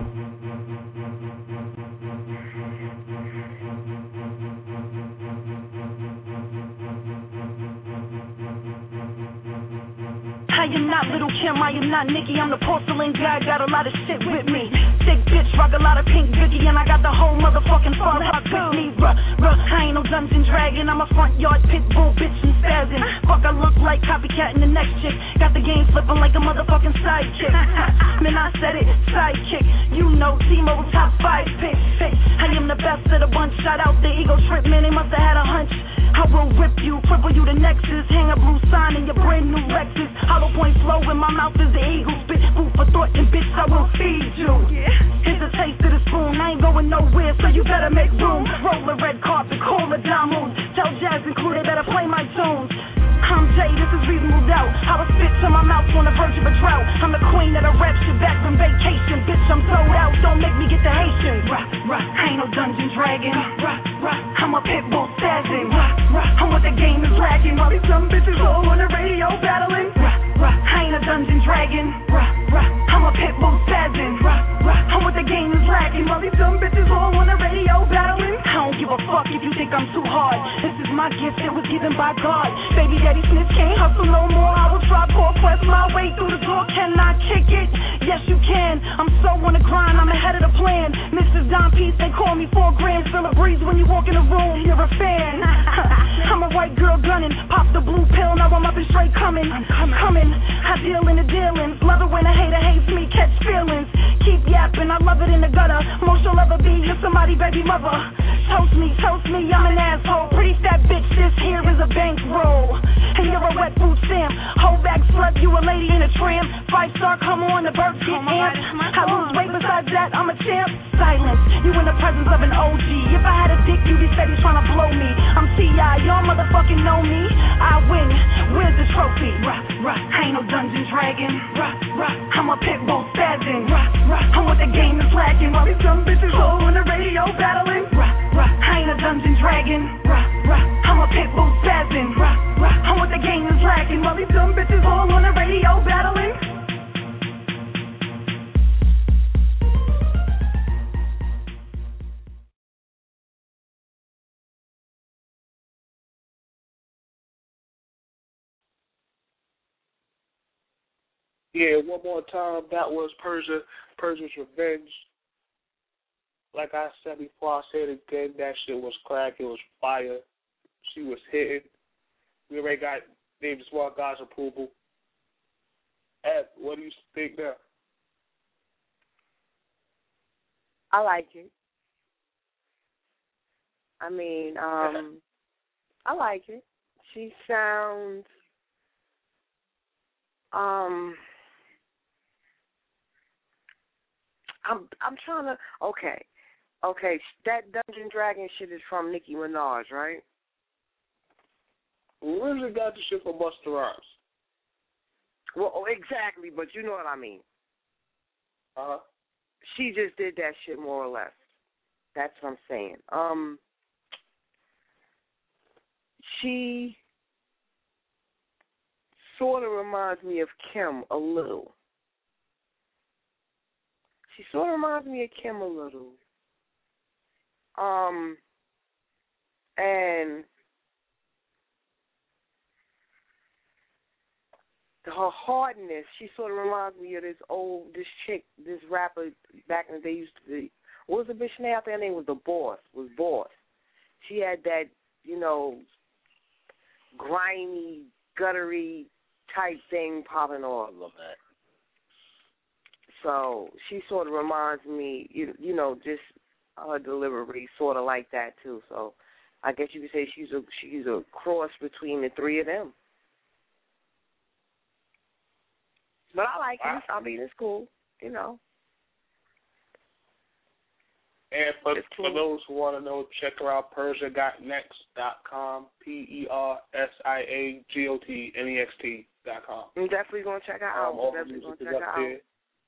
I am not Little Kim, I am not Nicki, I'm the porcelain guy, got a lot of shit with me. Thick bitch, rock a lot of pink Vicky, and I got the whole motherfucking fun hot with me. Ruh, ruh, I ain't no Dungeon Dragon, I'm a front yard pit bull bitch and spazzing. Fuck, I look like copycat in the next chick, got the game flipping like a motherfucking sidekick. Man, I said it, sidekick, you know, T-Mo top five pick. I am the best of the bunch, shout out the ego trip, man, they must have had a hunch. I will rip you, cripple you to nexus, hang a blue sign in your brand new Lexus. Hollow point flow in my mouth is the eagle, spit food for thought and bitch I will feed you. Here's a taste of the spoon, I ain't going nowhere, so you better make room. Roll a red carpet, call a diamond, tell Jazz and crew they better play my tunes. I'm Jay, this is reasonable doubt. I was spit to my mouth on the verge of a drought. I'm the queen of the rap shit back from vacation. Bitch, I'm sold out, don't make me get the Haitians. Rah, rah, I ain't no Dungeon Dragon. Rah, rah, I'm a pit bull stazzing. Rah, rah, I'm what the game is lacking. While these dumb bitches all on the radio battling. Rah, rah, I ain't a Dungeon Dragon. Rah, rah, I'm a pit bull stazzing. Rah, rah, I'm what the game is lacking. While these dumb bitches all on the radio battling. I don't give a fuck if you think I'm too hard. This is my gift, it was given by God. Baby daddy Smith can't hustle no more. I will try poor quest my way through the door. Can I kick it? Yes, you can. I'm so on the grind, I'm ahead of the plan. Missus Don Peace, they call me four grand. Feel a breeze when you walk in the room, you're a fan. I'm a white girl gunning. Pop the blue pill, now I'm up and straight coming. I'm coming. coming. I deal in the dealings. Love it when a hater hates me, catch feelings. Keep yapping, I love it in the gutter. Most you'll ever be is somebody baby mother. Toast me, toast me, I'm an asshole. Pretty fat bitch, this here is a bankroll. And you're a wet food stamp. Hold back slut, you a lady in a tramp. Five star, come on, the birds get amped. I lose weight, besides that, I'm a champ. Silence, you in the presence of an O G. If I had a dick, you'd be steady trying to blow me. I'm T I, y'all motherfucking know me. I win, where's the trophy? Rah, rah, I ain't no Dungeon Dragon. Rah, rah, I'm a pit bull stazzing. Rah, rah, I'm what the game is lacking. While these dumb bitches all on the radio battling. Rah, rah, I ain't a Dungeon Dragon. Rah, rah, I'm a pit bull spazzing. Rah, rah, I'm what the game is lacking. While these dumb bitches all on the radio battling. Yeah, one more time, that was Persia, Persia's Revenge. Like I said before, I said it again, that shit was crack, it was fire. She was hitting. We already got David Smart God's approval. Ed, what do you think now? I like it. I mean, um, I like it. She sounds, um, I'm I'm trying to, okay, okay, that Dungeon Dragon shit is from Nicki Minaj, right? We originally got the shit from Busta Rhymes. Well, oh, exactly, but you know what I mean. Uh-huh. She just did that shit more or less. That's what I'm saying. Um, she sort of reminds me of Kim a little. She sort of reminds me of Kim a little. Um, and her hardness, she sort of reminds me of this old, this chick, this rapper back in the day used to be, what was the bitch name out there? Her name was The Boss, was Boss. She had that, you know, grimy, guttery type thing popping off. I love that. So she sort of reminds me, you, you know, just her delivery sort of like that too. So I guess you could say she's a she's a cross between the three of them. But I like it. I mean, it's cool, you know. And for, cool. for those who want to know, check her out, persia got next dot com, P E R S I A G O T N E X T dot com. I'm definitely going to check her out. Um, all definitely going to music check is her up out. there.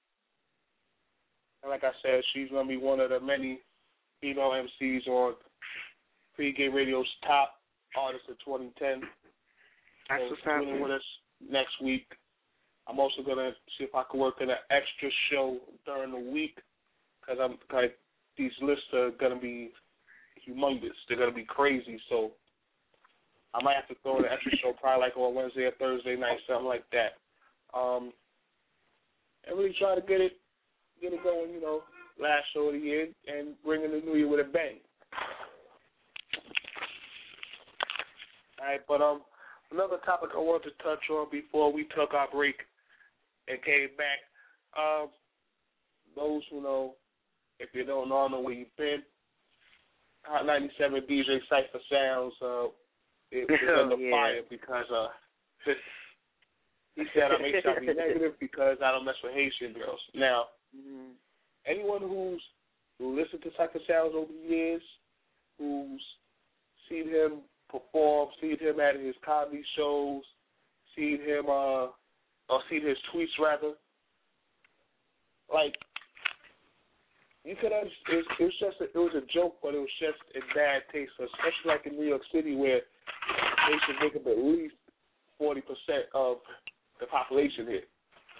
And like I said, she's going to be one of the many female M Cs on Pregame Radio's top artists of twenty ten. That's so what's tune in happening. with us next week. I'm also going to see if I can work in an extra show during the week because I'm like, these lists are going to be humongous. They're going to be crazy. So I might have to throw in an extra show probably like on Wednesday or Thursday night, something like that. Um, and really try to get it get it going, you know, last show of the year and bring in the new year with a bang. All right, but um, another topic I wanted to touch on before we took our break and came back. Um, those who know, if you don't know, I know where you've been. Hot ninety-seven D J Cypher Sounds, uh, it was Oh, under yeah. fire because uh, he said I'm H I V negative because I don't mess with Haitian girls. Now, Mm-hmm. anyone who's who listened to Cypher Sounds over the years, who's seen him perform, seen him at his comedy shows, seen him, uh, or seen his tweets rather, like, you could understand, it, it was just, a, it was a joke, but it was just in bad taste, especially like in New York City where they should make up at least forty percent of the population here.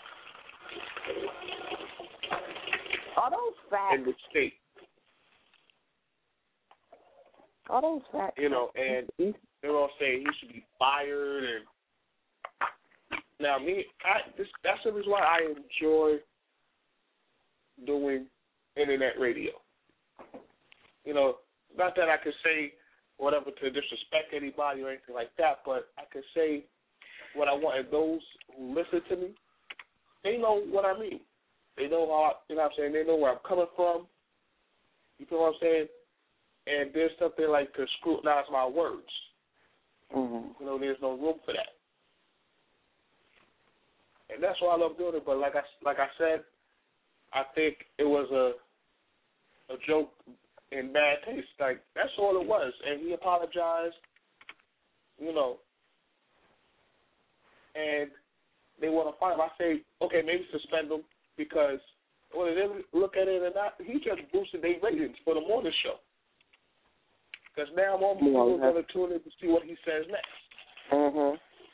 Are those facts? In the state. Are those facts? You know, and they're all saying he should be fired. And now, me, I this that's the reason why I enjoy doing internet radio. You know, not that I could say whatever to disrespect anybody or anything like that, but I could say what I want, and those who listen to me, they know what I mean. They know how, you know what I'm saying, they know where I'm coming from. You feel what I'm saying? And there's something like to scrutinize my words. Mm-hmm. You know, there's no room for that. And that's why I love doing it. But like I, like I said, I think it was a a joke in bad taste. Like, that's all it was. And he apologized, you know. And they want to fire him. I say, okay, maybe suspend him. Because whether they look at it or not, he just boosted their ratings for the morning show. Because now more people are going to tune in to see what he says next. Mm-hmm.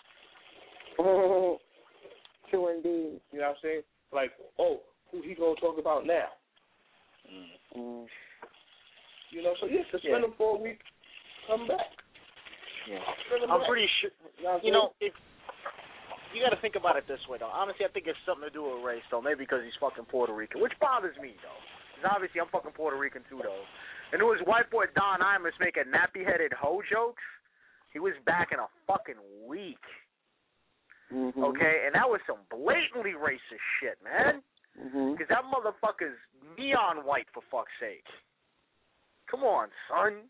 True indeed. You know what I'm saying? Like, oh, who he going to talk about now? Mm. You know, so yeah, suspend Yeah. him for a week, come back. Yeah. Suspend him I'm back. pretty sure, You know, what I'm you know, saying? if you got to think about it this way, though. Honestly, I think it's something to do with race, though. Maybe because he's fucking Puerto Rican, which bothers me, though. Because obviously I'm fucking Puerto Rican, too, though. And it was white boy Don Imus making nappy-headed hoe jokes. He was back in a fucking week. Mm-hmm. Okay? And that was some blatantly racist shit, man. Because Mm-hmm. that motherfucker's neon white, for fuck's sake. Come on, son.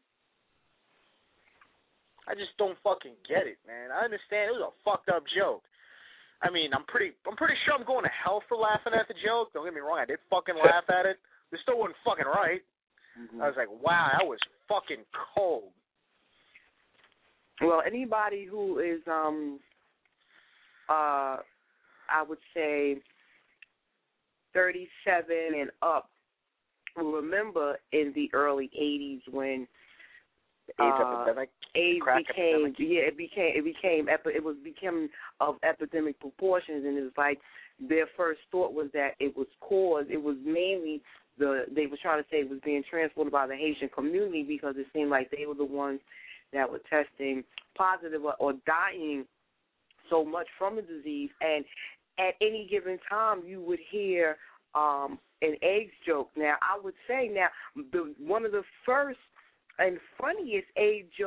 I just don't fucking get it, man. I understand it was a fucked up joke. I mean, I'm pretty I'm pretty sure I'm going to hell for laughing at the joke. Don't get me wrong, I did fucking laugh at it. It still wasn't fucking right. Mm-hmm. I was like, wow, that was fucking cold. Well, anybody who is, um, uh, I would say, thirty-seven and up will remember in the early eighties when AIDS uh, epidemic. AIDS Crack became epidemic. yeah it became it became epi- it was become of epidemic proportions, and it was like their first thought was that it was caused it was mainly the they were trying to say it was being transported by the Haitian community because it seemed like they were the ones that were testing positive or, or dying so much from the disease, and at any given time you would hear um, an AIDS joke. Now I would say now the one of the first and funniest AIDS jokes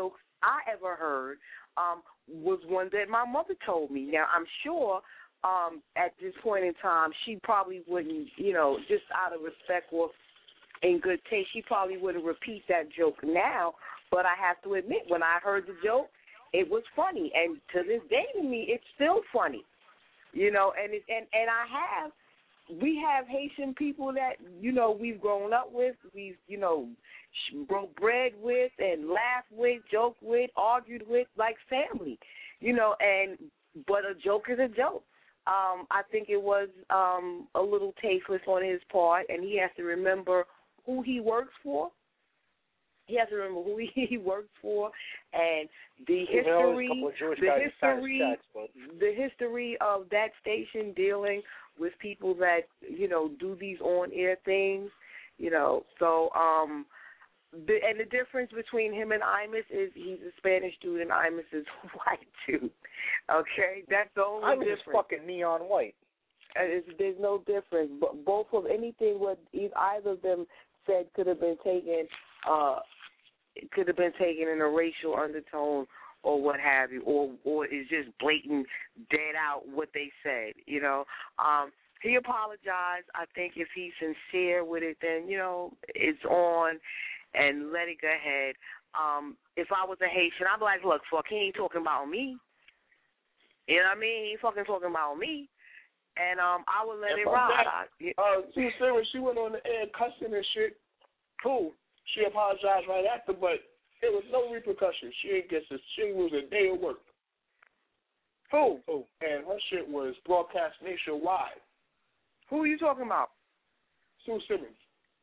I ever heard um, was one that my mother told me. Now, I'm sure um, at this point in time, she probably wouldn't, you know, just out of respect or in good taste, she probably wouldn't repeat that joke now. But I have to admit, when I heard the joke, it was funny. And to this day to me, it's still funny. You know, and it, and, and I have, we have Haitian people that, you know, we've grown up with, we've, you know, broke bread with and laughed with, joked with, argued with, like family, you know, and, but a joke is a joke. Um, I think it was um, a little tasteless on his part, and he has to remember who he works for. He has to remember who he, he works for, and the history, the history, checks, the history of that station dealing with people that, you know, do these on-air things, you know. So, um, the, and the difference between him and Imus is he's a Spanish dude and Imus is white dude. Okay, that's the only Imus difference. is fucking neon white. And it's, there's no difference. But both of anything what either of them said could have been taken, uh, could have been taken in a racial undertone or what have you, or or is just blatant, dead out what they said. You know, um, he apologized. I think if he's sincere with it, then you know it's on, and let it go ahead. Um, if I was a Haitian, I'd be like, look, fuck, he ain't talking about me. You know what I mean? He ain't fucking talking about me. And um, I would let and it ride. That, uh, Sue Simmons, she went on the air cussing and shit. Cool. She apologized right after, but there was no repercussions. She didn't get this. She didn't lose a day of work. Who? Who? And her shit was broadcast nationwide. Who are you talking about? Sue Simmons.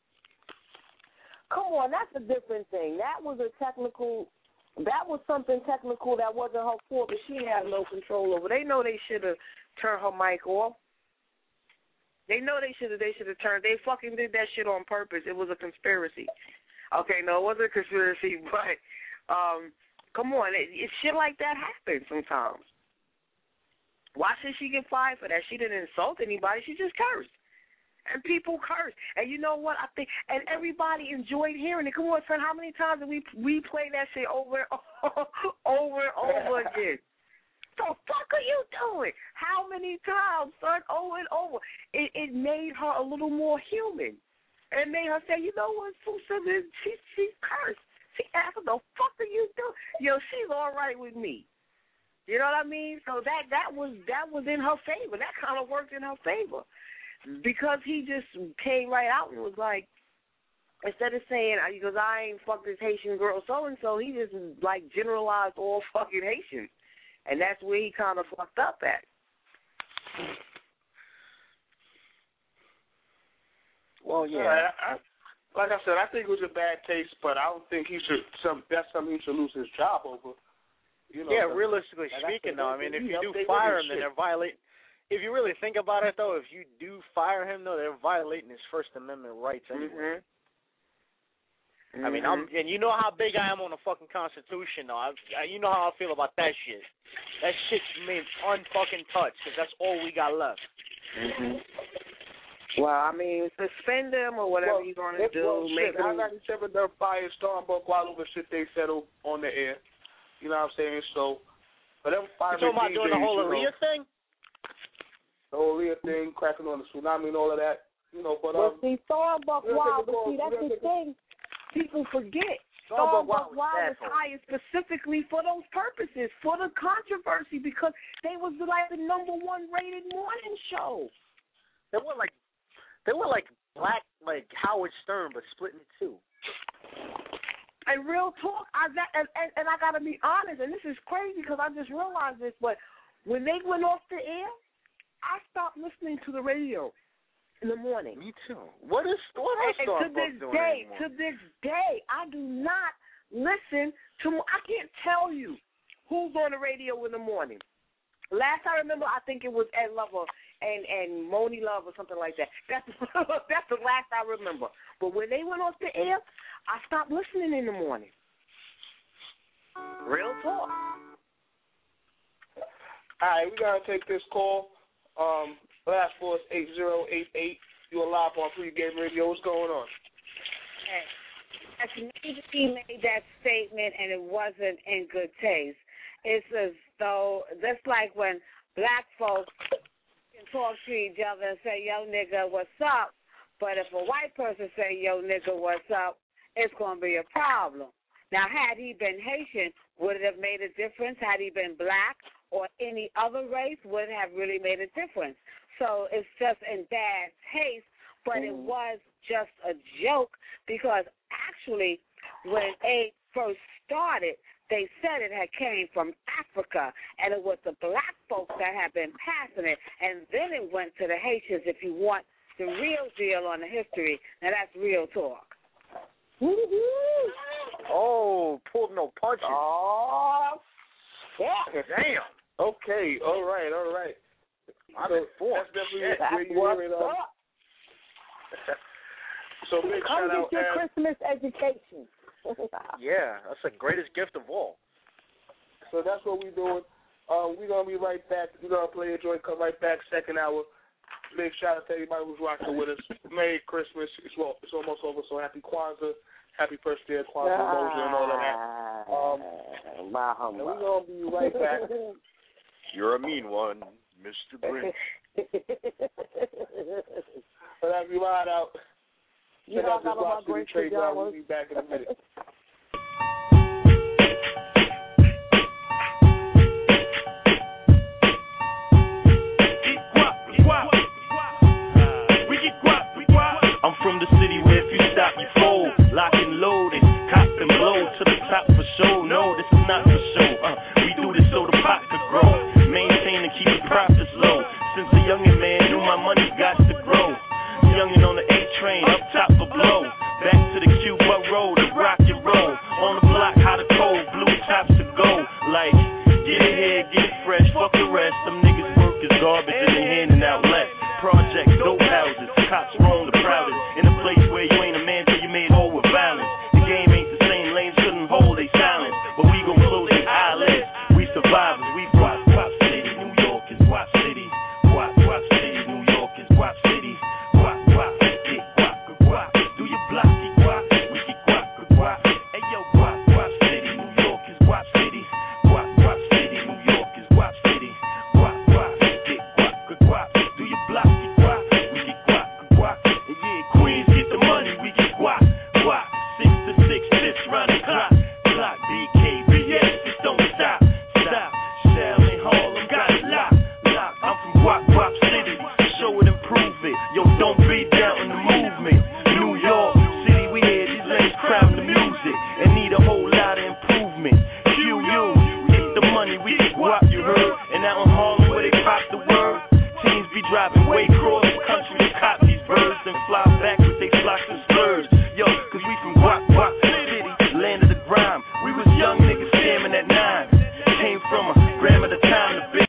Come on, that's a different thing. That was a technical. That was something technical that wasn't her fault, but she had no control over. They know they should have turned her mic off. They know they should have. They should have turned. They fucking did that shit on purpose. It was a conspiracy. Okay, no, it wasn't a conspiracy, but um, come on, it, it shit like that happens sometimes. Why should she get fired for that? She didn't insult anybody. She just cursed. And people curse. And you know what? I think, and everybody enjoyed hearing it. Come on, son, how many times did we replay that shit over and over and over again? The fuck are you doing? How many times, son, over and over? It, it made her a little more human. And made her say, you know what, Susan, she, she's cursed. She asked, what the fuck are you doing? Yo, she's all right with me. You know what I mean? So that, that was that was in her favor. That kind of worked in her favor. Because he just came right out and was like, instead of saying, because I ain't fucked this Haitian girl so-and-so, he just, like, generalized all fucking Haitians. And that's where he kind of fucked up at. Well, yeah. Uh, I, like I said, I think it was a bad taste, but I don't think he should, some, that's something he should lose his job over. You know, yeah, realistically speaking, though, I mean, if you do fire him, then they're violating. If you really think about it, though, if you do fire him, though, they're violating his First Amendment rights anyway. Mm-hmm. I mean, I'm, and you know how big I am on the fucking Constitution, though. I, I, you know how I feel about that shit. That shit's means unfucking touched, because that's all we got left. Mm-hmm. Well, I mean, suspend them or whatever well, you're going to do. Well, make shit, them... I ninety-seven done fire Starbuck while over shit they settled on the air. You know what I'm saying? So, whatever fire. You talking about doing the whole Aaliyah thing? The whole Aaliyah thing, cracking on the tsunami and all of that. You know, but well, um, see, Starbuck Wild, but see, that's the thing. People forget. Starbuck Wild was hired specifically for those purposes, for the controversy, because they was like the number one rated morning show. They were like, they were like black, like Howard Stern, but split in two. And real talk, I that, and, and, and I gotta be honest, and this is crazy because I just realized this, but when they went off the air, I stopped listening to the radio in the morning. Me too. What is what is and, and to this doing day, anymore? to this day, I do not listen to. I can't tell you who's on the radio in the morning. Last I remember, I think it was Ed Lover and and Moni Love or something like that. That's that's the last I remember. But when they went off the air, I stopped listening in the morning. Real talk. All right, we gotta take this call. Um, last four is eight zero eight eight. You are live on Pregame Radio. What's going on? Hey, maybe he made that statement and it wasn't in good taste. It's as though, just like when black folks can talk to each other and say, yo, nigga, what's up? But if a white person say, yo, nigga, what's up, it's going to be a problem. Now, had he been Haitian, would it have made a difference? Had he been black or any other race, would it have really made a difference? So it's just in bad taste, but mm. it was just a joke because actually when AIDS first started, they said it had came from Africa, and it was the black folks that had been passing it, and then it went to the Haitians if you want the real deal on the history. Now, that's real talk. Oh, pulled no punches. Oh, fuck. Damn. Okay, all right, all right. I'm so informed. That's definitely where you hear it on. So big Come shout get out your Aaron. Christmas education. Yeah, that's the greatest gift of all. So that's what we're doing. Um, we're going to be right back. We're going to play a joint, come right back, second hour. Big shout out to everybody who's rocking with us. Merry Christmas. It's, well, it's almost over, so happy Kwanzaa. Happy first day of Kwanzaa, Mosher, and all of that. Um, and we're going to be right back. You're a mean one, Mister Grinch. But as we ride out, You check know out this I got all Rock my City Grinch Trade Ground. pajamas. We'll be back in a minute. I'm from the city where if you stop, you fold. Lock and load and cop and blow to the top for show. No, this is not for show. Uh, we do this so the pot could grow. Maintain and keep the profits low. Since a youngin' man knew my money got to grow. Youngin' on the A train, up top for blow. Back to the Cuba road, to rock and roll. On the block, hot or cold, blue tops to go. Like, get it here, get it fresh, fuck the rest. Them niggas work is garbage and they handing out less. Projects, dope houses, cops roam the proudest. In a place where you ain't a man till you made whole with violence. The game ain't the same, lanes couldn't hold they silence. But we gon' close their eyelids. We survivors, we watch, watch city. New York is watch city. Watch, watch city. New York is watch city. Watch, watch, get guap, guap. Do your block, get guap. We get guap, guap. Hey yo, watch, watch city. New York is watch city. Watch, watch city. New York is watch city. Watch, watch, get guap, guap. Do your block, get guap. We get guap, guap. Yeah, Queens get the money, we get guap, guap. Six to six, six round the clock. Clock, B K, B S, just don't stop, stop. Shell in Harlem, got it locked, locked. I'm from Guap, Guap City. Show it and prove it. Yo, don't be down in the movement. New York City, we hear these lanes crowding the music and need a whole lot of improvement. Q U, get the money, we get guap, you heard. And out in Harlem where they pop the word, teams be driving way cross